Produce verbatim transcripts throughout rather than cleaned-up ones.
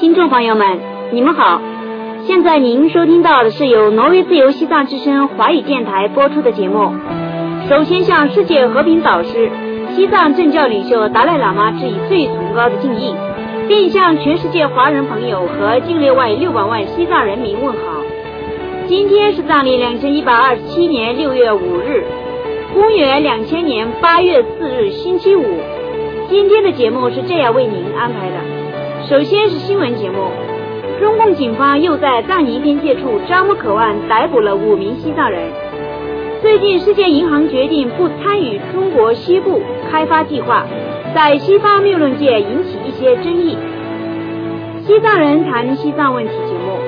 听众朋友们，你们好！现在您收听到的是由挪威自由西藏之声华语电台播出的节目。首先向世界和平导师、西藏政教领袖达赖喇嘛致以最崇高的敬意，并向全世界华人朋友和境内外六百万西藏人民问好。今天是藏历两千一百二十七年六月五日，公元两千年八月四日星期五。今天的节目是这样为您安排的：首先是新闻节目，中共警方又在藏尼边界处樟木口岸逮捕了五名西藏人。最近世界银行决定不参与中国西部开发计划，在西方谬论界引起一些争议。西藏人谈西藏问题节目。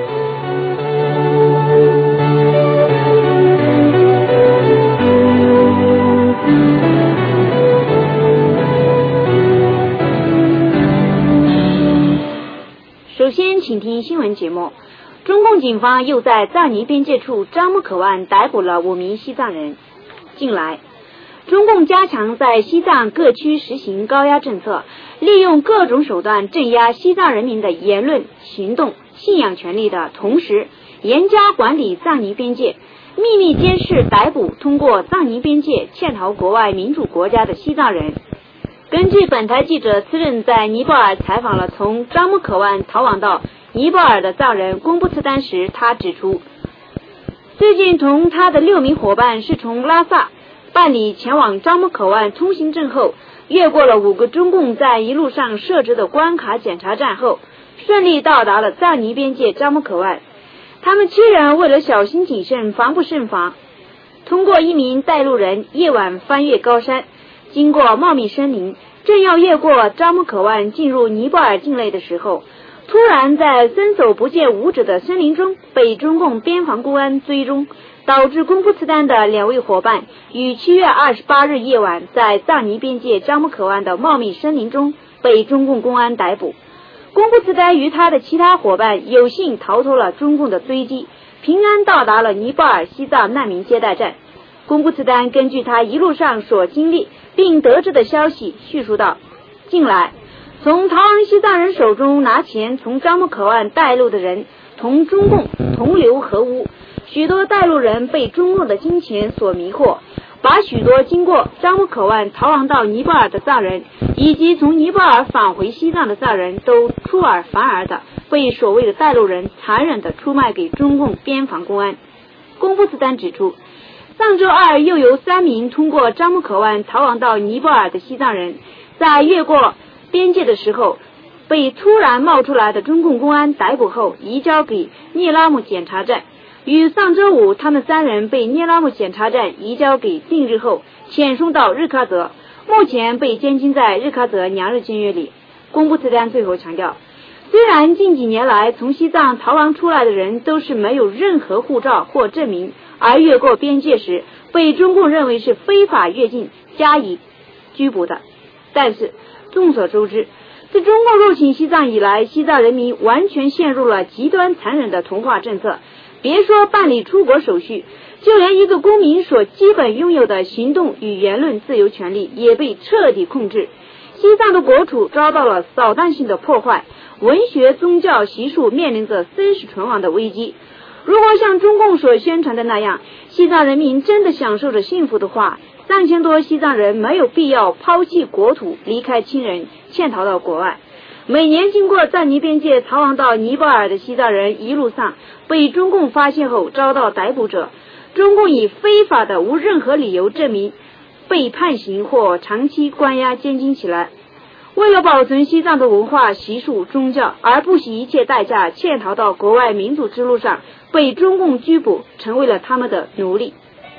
首先请听新闻节目，中共警方又在藏尼边界处樟木口岸逮捕了五名西藏人。近来，中共加强在西藏各区实行高压政策，利用各种手段镇压西藏人民的言论、行动、信仰权利的同时，严加管理藏尼边界，秘密监视逮捕通过藏尼边界潜逃国外民主国家的西藏人。根据本台记者次日在尼泊尔采访了从樟木口岸逃亡到尼泊尔的藏人公布次丹时，他指出，最近同他的六名伙伴是从拉萨办理前往樟木口岸通行证后，越过了五个中共在一路上设置的关卡检查站后，顺利到达了藏尼边界樟木口岸。他们七人为了小心谨慎、防不胜防，通过一名带路人夜晚翻越高山，经过茂密森林，正要越过樟木口岸进入尼泊尔境内的时候，突然在伸手不见五指的森林中被中共边防公安追踪，导致公布次丹的两位伙伴于七月二十八日夜晚在藏尼边界樟木口岸的茂密森林中被中共公安逮捕。公布次丹与他的其他伙伴有幸逃脱了中共的追击，平安到达了尼泊尔西藏难民接待站。公布次丹根据他一路上所经历并得知的消息叙述道，近来从逃亡西藏人手中拿钱从樟木口岸带路的人同中共同流合污，许多带路人被中共的金钱所迷惑，把许多经过樟木口岸逃亡到尼泊尔的藏人以及从尼泊尔返回西藏的藏人都出尔反尔的被所谓的带路人残忍的出卖给中共边防公安。公布次丹指出，上周二又有三名通过樟木口岸逃亡到尼泊尔的西藏人，在越过边界的时候被突然冒出来的中共公安逮捕后移交给聂拉木检查站，于上周五他们三人被聂拉木检查站移交给定日后遣送到日喀则，目前被监禁在日喀则娘日监狱里。公布次丹最后强调，虽然近几年来从西藏逃亡出来的人都是没有任何护照或证明，而越过边界时被中共认为是非法越境加以拘捕的，但是众所周知，自中共入侵西藏以来，西藏人民完全陷入了极端残忍的同化政策，别说办理出国手续，就连一个公民所基本拥有的行动与言论自由权利也被彻底控制。西藏的国土遭到了扫荡性的破坏，文学、宗教、习俗面临着生死存亡的危机。如果像中共所宣传的那样，西藏人民真的享受着幸福的话，三千多西藏人没有必要抛弃国土，离开亲人，潜逃到国外。每年经过藏尼边界逃亡到尼泊尔的西藏人，一路上被中共发现后遭到逮捕者，中共以非法的无任何理由证明被判刑或长期关押监禁起来。为了保存西藏的文化、习俗、宗教，而不惜一切代价潜逃到国外民主之路上，被中共拘捕，成为了他们的奴隶。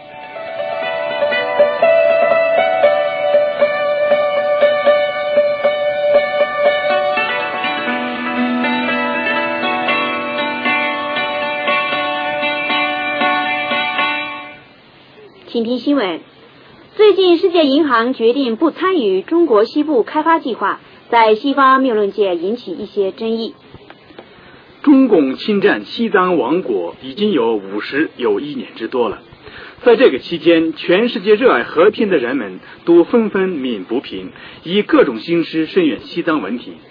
请听新闻。最近世界银行决定不参与中国西部开发计划，在西方谬论界引起一些争议。 中共侵占西藏王国已经有五十有一年之多了，在这个期间，全世界热爱和平的人们都纷纷鸣不平，以各种形式声援西藏问题。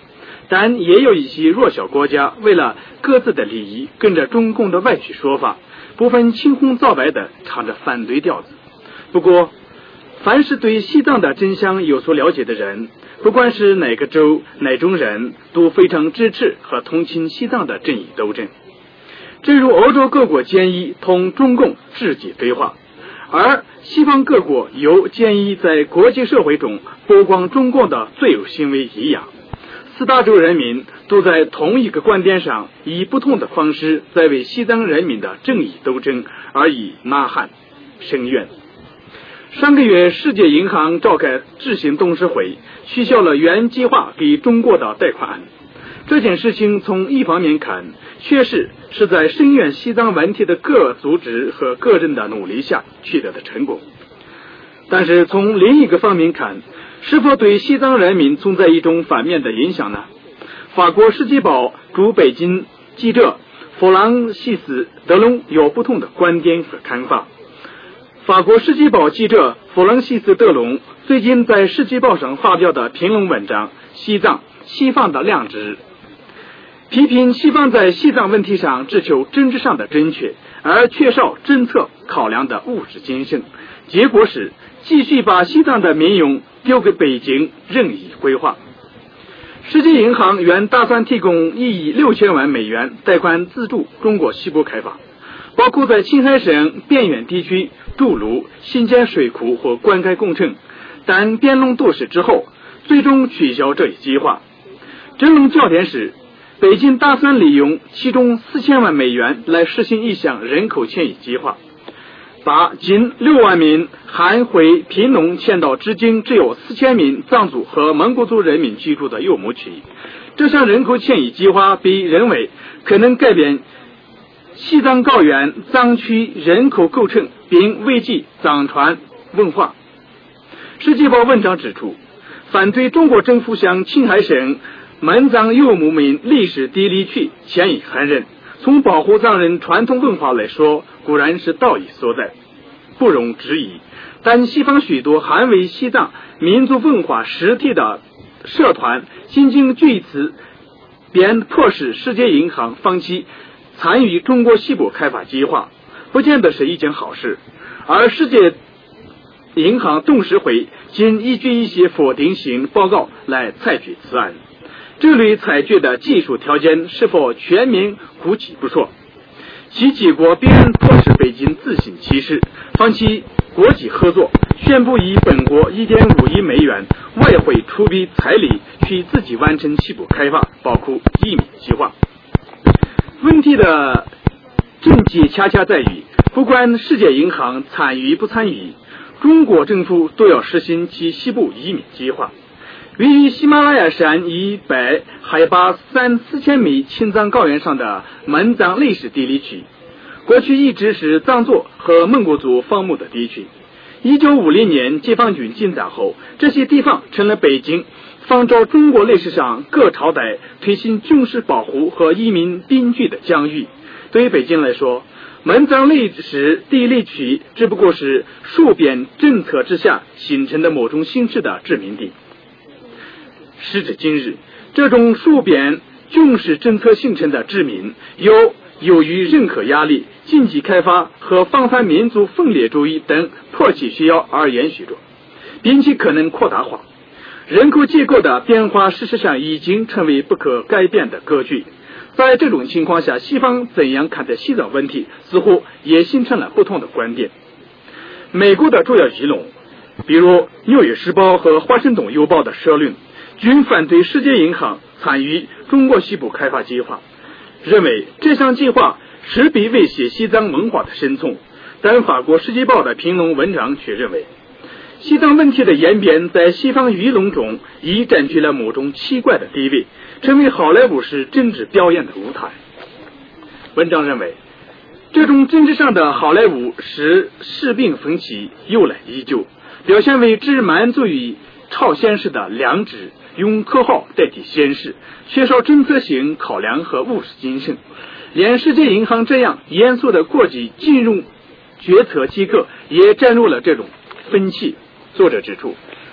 但也有一些弱小国家为了各自的利益，跟着中共的歪曲说法，部分青红皂白的唱着反对调子。不过凡是对西藏的真相有所了解的人，不管是哪个州哪种人，都非常支持和同情西藏的正义斗争。正如欧洲各国建议同中共直接对话，而西方各国又建议在国际社会中曝光中共的罪恶行为一样，四大洲人民都在同一个观点上，以不同的方式在为西藏人民的正义斗争而以呐喊声援。上个月，世界银行召开执行董事会，取消了原计划给中国的贷款案。这件事情从一方面看，确实是在声援西藏问题的各组织和个人的努力下取得的成功。但是从另一个方面看，是否对西藏人民存在一种反面的影响呢？法国《世纪报》驻北京记者弗朗西斯·德隆有不同的观点和看法。法国《世纪报》记者弗朗西斯·德隆最近在《世纪报》上发表的评论文章《西藏：西方的良知》，批评西方在西藏问题上只求政治上的正确，而缺少政策考量的务实精神，结果是继续把西藏的民用丢给北京任意规划。世界银行原打算提供一亿六千万美元贷款资助中国西部开发，包括在青海省边远地区筑路、新建水库或灌溉工程，但辩论多时之后，最终取消这一计划。争论焦点是，北京打算利用其中四千万美元来实行一项人口迁移计划，把近六万名汉回贫农迁到至今只有四千名藏族和蒙古族人民居住的游牧区。这项人口迁移计划被认为可能改变西藏高原藏区人口构成，并危及藏传文化。世纪报文章指出，反对中国政府向青海省蒙藏游牧民历史地理区迁移汉人，从保护藏人传统文化来说，固然是道义所在，不容置疑。但西方许多捍卫西藏民族文化实体的社团仅仅据此便迫使世界银行放弃参与中国西部开发计划，不见得是一件好事。而世界银行董事会仅依据一些否定性报告来采取此案，这类采取的技术条件是否全面估计不说，其结果必然迫使北京自行其事，放弃国际合作，宣布以本国 一点五亿美元外汇储备财力去自己完成西部开发，包括移民计划。问题的症结恰恰在于，不管世界银行参与不参与，中国政府都要实行其西部移民计划。位于喜马拉雅山以北海拔三四千米青藏高原上的蒙藏历史地理区，过去一直是藏族和蒙古族放牧的地区。一九五零年解放军进藏后，这些地方成了北京仿照中国历史上各朝代推行军事保护和移民定居的疆域。对于北京来说，蒙藏历史地理区只不过是戍边政策之下形成的某种形式的殖民地。时至今日，这种戍边军事政策形成的殖民，由由于人口压力、经济开发和防范民族分裂主义等迫切需要而延续着，并且可能扩大化。人口结构的变化事实上已经成为不可改变的格局。在这种情况下，西方怎样看待西藏问题，似乎也形成了不同的观点。美国的主要舆论，比如《纽约时报》和《华盛顿邮报》的社论，均反对世界银行参与中国西部开发计划，认为这项计划势必威胁西藏文化的生存。但法国《世纪报》的评论文章却认为，西藏问题的演变在西方舆论中已占据了某种奇怪的地位，成为好莱坞式政治表演的舞台。文章认为，这种政治上的好莱坞使士兵分歧由来已久，表现为只满足于超现实的良知，用口号代替现实，缺少政策性考量和务实精神。连世界银行这样严肃的国际金融决策机构也陷入了这种分歧。作者指出，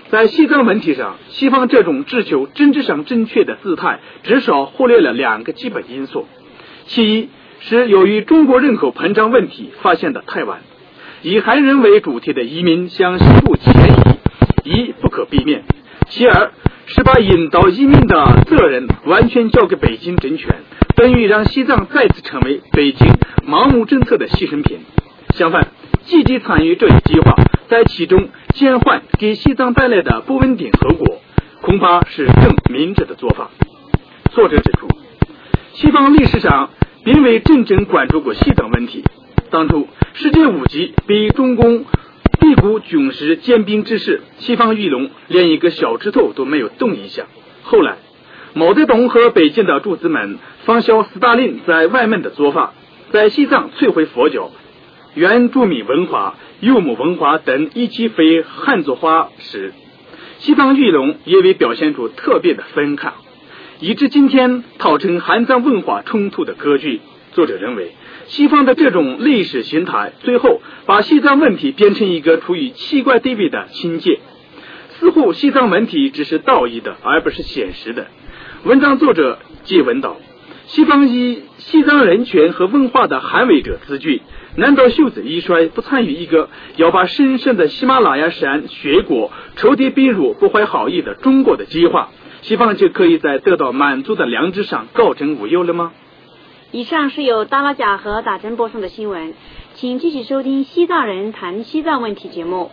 在西藏问题上，西方这种追求政治上正确的姿态，至少忽略了两个基本因素。其一是由于中国人口膨胀问题发现的太晚，以汉人为主体的移民向西部迁移已不可避免；其二是把引导移民的责任完全交给北京政权，等于让西藏再次成为北京盲目政策的牺牲品。相反，积极参与这一计划，在其中减缓给西藏带来的不稳定后果，恐怕是更明智的做法。作者指出，西方历史上并未真正关注过西藏问题。当初世界五级被中共逼谷军事兼并之时，西方舆论连一个小指头都没有动一下。后来毛泽东和北京的诸子们仿效斯大林在外蒙的做法，在西藏摧毁佛教、原住民文化、游牧文化等一起非汉族化时，西方舆论也未表现出特别的愤慨，以致今天造成汉藏文化冲突的格局。作者认为，西方的这种历史心态最后把西藏问题变成一个处于奇怪地位的情节，似乎西藏问题只是道义的而不是现实的。文章作者借问道，西方以西藏人权和文化的捍卫者自居，难道袖子一甩不参与一个要把神圣的喜马拉雅山雪果抽地逼入不怀好意的中国的计划，西方就可以在得到满足的良知上高枕无忧了吗？ 以上是由达拉贾和打针播送的新闻，请继续收听西藏人谈西藏问题节目。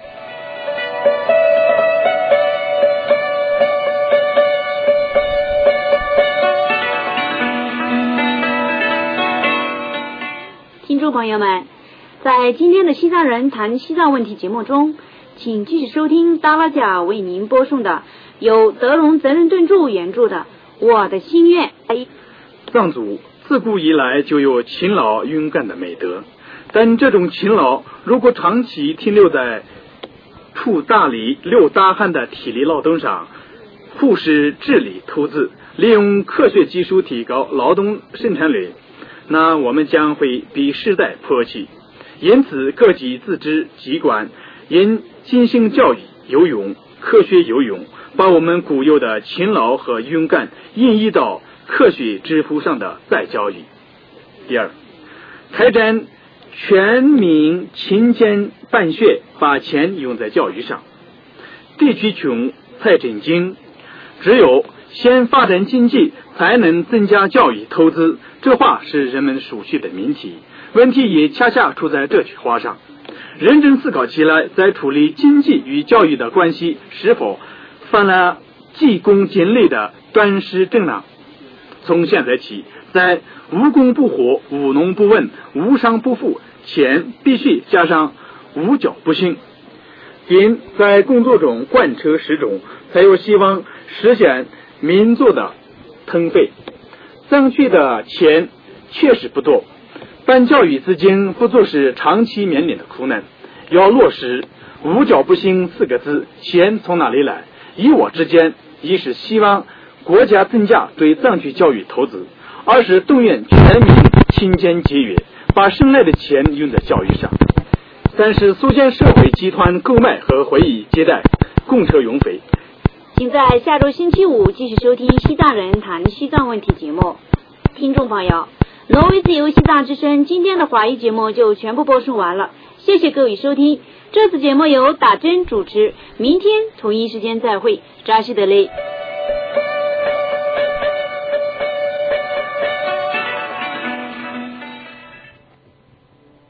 听众朋友们，在今天的西藏人谈西藏问题节目中，请继续收听达拉贾为您播送的由德隆责任顿著原著的《我的心愿》。 藏族自古以来就有勤劳勇敢的美德，但这种勤劳如果长期停留在出大力流大汗的体力劳动上，忽视智力投资，利用科学技术提高劳动生产率，那我们将会被时代抛弃。因此各级自治机关应进行教育有用、科学有用，把我们固有的勤劳和勇敢引移到科学支付上的再教育。第二，开展全民勤俭办学，把钱用在教育上。地区穷，财政紧，只有先发展经济，才能增加教育投资，这话是人们熟悉的命题。问题也恰恰出在这句话上。认真思考起来，在处理经济与教育的关系是否犯了急功近利的短视症呢？从现在起，在无功不活、无农不问、无商不富前，必须加上无教不行，并在工作中贯彻始终，才有希望实现民族的腾飞。争取的钱确实不多，但教育资金不足是长期面临的苦难。要落实无教不行四个字，钱从哪里来？以我之见，一是希望国家增加对藏区教育投资，二是动员全民勤俭节约，把省来的钱用在教育上，三是组建社会集团购买和会议接待，供车用费。 请在下周星期五继续收听西藏人谈西藏问题节目。听众朋友，挪威自由西藏之声今天的华语节目就全部播送完了，谢谢各位收听。这次节目由打针主持，明天同一时间再会，扎西德勒。